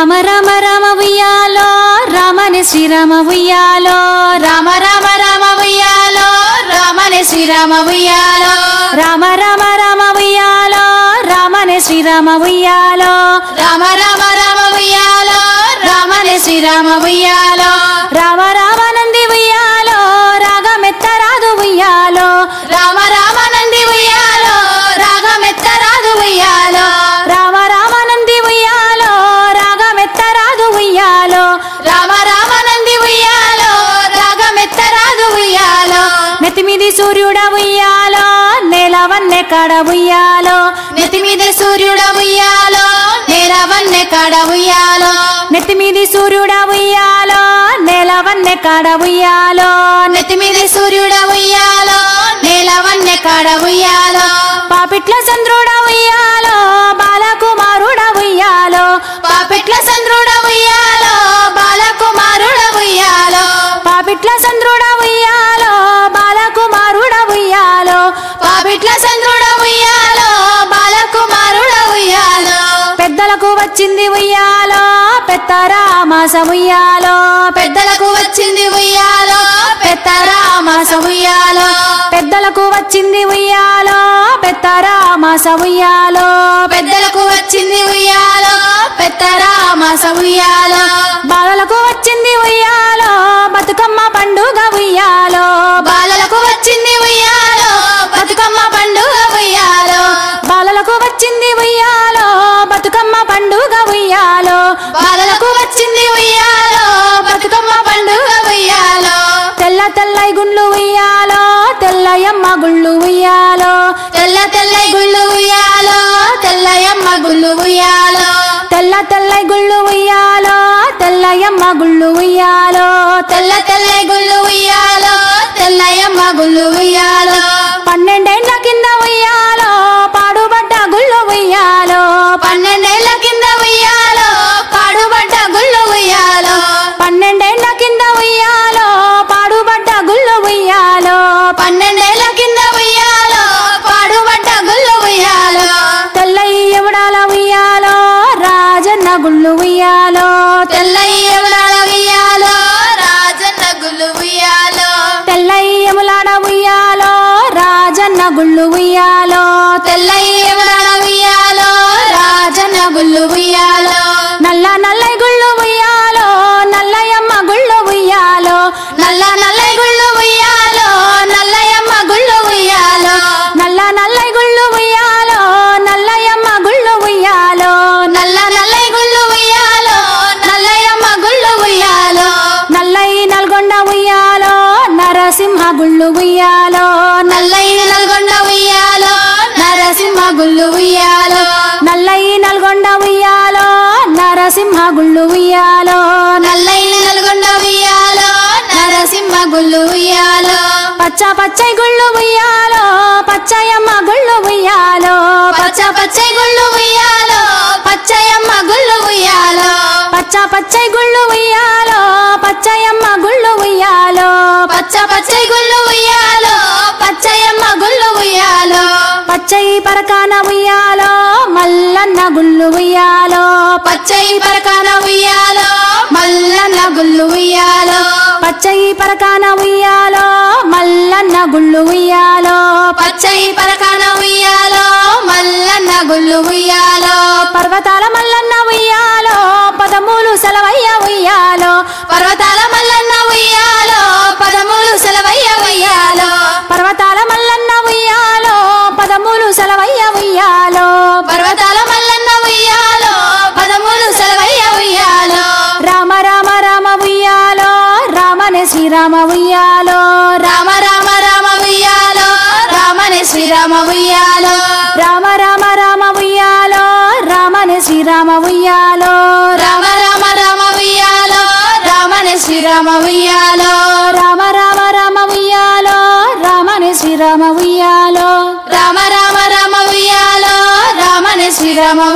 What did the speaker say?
రామ రామ రామ ఉయ్యాలో రామనే శ్రీరామ ఉయ్యాలో రామ రామ రామ ఉయ్యాలో రామనే శ్రీరామ ఉయ్యాలో రామ రామ రామ ఉయ్యాలో రామనే శ్రీరామ ఉయ్యాలో రామ రామ రామ ఉయ్యాలో రామనే శ్రీరామ ఉయ్యాలో రామ రామ నంది ఉయ్యాలో రాగమెత్తరాదు ఉయ్యాలో రామ రామ నంది ఉయ్యాలో రాగమెత్తరాదు ఉయ్యాలో రామ రామ నంది ఉయ్యాలో రాగమెత్తరాదు ఉయ్యాలో రామ రామ నంది ఉయ్యాలో రాగమెత్తరాదు ఉయ్యాలో నెత్తిమీది సూర్యుడ ఉయ్యాలో నేలవన్నె కాడ ఉయ్యాలో నెత్తిమీద సూర్యుడ ఉయ్యాలో నేలవన్నె కాడ ఉయ్యాలో నెత్తిమీది సూర్యుడ ఉయ్యాలో నేలవన్నె కాడ ఉయ్యాలో నెత్తిమీద సూర్యుడ ఉయ్యాలో నేలవన్నె కాడ ఉయ్యాలో పాపిట్ల చంద్రుడ ఉయ్యాలో బాలకుమారుడ ఉయ్యాలో పాపిట్ల చంద్రుడ ఉయ్యాలో బాలకుమారుడ ఉయ్యాలో పాపిట్ల చంద్రుడ ఉయ్యాలో బాలకుమారుడ ఉయ్యాలో పాపిట్ల చంద్రుడ ఉయ్యాలో బాలకుమారుడ ఉయ్యాలో పెద్దలకు వచ్చింది ఉయ్యాలో పెత్తరామాస ఉయ్యాలో పెద్దలకు వచ్చింది ఉయ్యాలో పెత్తరామాస ఉయ్యాలో పెద్దలకు వచ్చింది ఉయ్యాలో పెత్తరామాస ఉయ్యాలో పెద్దలకు వచ్చింది ఉయ్యాలో పెత్తరామాస ఉయ్యాలో బాలలకు వచ్చింది ఉయ్యాలో బతుకమ్మ పండుగ ఉయ్యాలో బాలలకు వచ్చింది ఉయ్యాలో బతుకమ్మ పండుగ ఉయ్యాలో బాలలకు వచ్చింది ఉయ్యాలో బతుకమ్మ పండుగ ఉయ్యాలో బాలలకు వచ్చింది ఉయ్యాలో బతుకమ్మ పండుగ ఉయ్యాలో తెల్ల తెల్లై గుండ్లు ఉయ్యాలో తెల్లయమ్మ గుళ్ళు ఉయ్యాలో తెల్ల తెల్ల గుళ్ళు ఉయ్యాలో తెల్లయమ్మ గుళ్ళు ఉయ్యాలో తెల్ల తెల్లై గుళ్ళు ఉయ్యాలో తెల్లయమ్మ గుళ్ళు ఉయ్యాలో తెల్ల తెల్ల గుళ్ళు ఉయ్యాలో తెల్లయమ్మ గుళ్ళు ఉయ్యాలో 12 ఏళ్ల కింద ఉయ్యాలో పాడుబడ్డ గుళ్ళు ఉయ్యాలో 12 ఏళ్ల కింద ఉయ్యాలో పాడుబడ్డ గుళ్ళు ఉయ్యాలో 12 ఏళ్ల కింద ఉయ్యాలో పాడుబడ్డ గుళ్ళు ఉయ్యాలో 12 ఏళ్ల కింద ఉయ్యాలో పాడుబడ్డ గుళ్ళు ఉయ్యాలో తెల్లయి ఎవడాల ఉయ్యాలో రాజన్న గుళ్ళు ఉయ్యాలో తెల్లయి ఎవడాల ఉయ్యాలో రాజన్న గుళ్ళు ఉయ్యాలో తెల్లయి ఎములాడ ఉయ్యాలో రాజన్న గుళ్ళు ఉయ్యాలో తెల్లయి ఎవడాల ఉయ్యాలో రాజన్న గుళ్ళు ఉయ్యాలో నల్ల నల్లై గుళ్ళు ఉయ్యాలో నల్లయమ్మ గుళ్ళు ఉయ్యాలో నల్ల నల్లై గుళ్ళు ఉయ్యాలో నల్లయమ్మ గుళ్ళు ఉయ్యాలో నల్ల నల్లై గుళ్ళు ఉయ్యాలో నల్లయమ్మ గుళ్ళు ఉయ్యాలో నల్ల నల్లై గుళ్ళు ఉయ్యాలో నల్లయమ్మ గుళ్ళు ఉయ్యాలో నల్లై నల్గొండ ఉయ్యాలో నరసింహ గుళ్ళు ఉయ్యాలో నల్లై నల్గొండ ఉయ్యాలో నరసింహ గుళ్ళు ఉయ్యాలో నల్లై నల్గొండ ఉయ్యాలో నరసింహ గుళ్ళు ఉయ్యాలో నల్లై నల్గొండ ఉయ్యాలో నరసింహ గుళ్ళు ఉయ్యాలో పచ్చ పచ్చై గుళ్ళు ఉయ్యాలో పచ్చయమ్మ గుళ్ళు ఉయ్యాలో పచ్చ పచ్చై గుళ్ళు ఉయ్యాలో పచ్చయమ్మ గుళ్ళు ఉయ్యాలో పచ్చ పచ్చై గుళ్ళు ఉయ్యాలో పచ్చయమ్మ గుళ్ళు ఉయ్యాలో పచ్చ పచ్చై గుళ్ళు ఉయ్యాలో పచ్చయమ్మ గుళ్ళు ఉయ్యాలో పచ్చయి పరకాన ఉయ్యాలో మల్లన్న గుళ్ళు ఉయ్యాలో పచ్చయి పరకాన ఉయ్యాలో మల్లన్న గుళ్ళు ఉయ్యాలో పచ్చయి పరకాన ఉయ్యాలో మల్లన్న గుళ్ళు ఉయ్యాలో పచ్చయి పరకాన ఉయ్యాలో మల్లన్న గుళ్ళు ఉయ్యాలో పర్వతాల మల్లన్న ఉయ్యాలో పదమూలు సెలవయ్య ఉయ్యాలో పర్వతాల మల్లన్న ఉయ్యాలో పదమూలు సెలవయ్య ఉయ్యాలో పర్వతాల మల్లన్న ఉయ్యాలో పదమూలు సెలవయ్య ఉయ్యాలో పర్వతాల మల్లన్న ఉయ్యాలో పదమూలు సెలవయ్య ఉయ్యాలో రామ రామ రామ ఉయ్యాలో రామనే శ్రీరామ ఉయ్యాలో రామ రామ రామ ఉయ్యాలో రామనే శ్రీరామ ఉయ్యాలో రామ రామ రామ ఉయ్యాలో రామనే శ్రీరామ ఉయ్యాలో రామ రామ రామ ఉయ్యాలో రామనే శ్రీరామ ఉయ్యాలో రామ రామ రామ ఉయ్యాలో రామనే శ్రీరామ ఉయ్యాలో రామ రామ రామ ఉయ్యాలో రామనే శ్రీరామ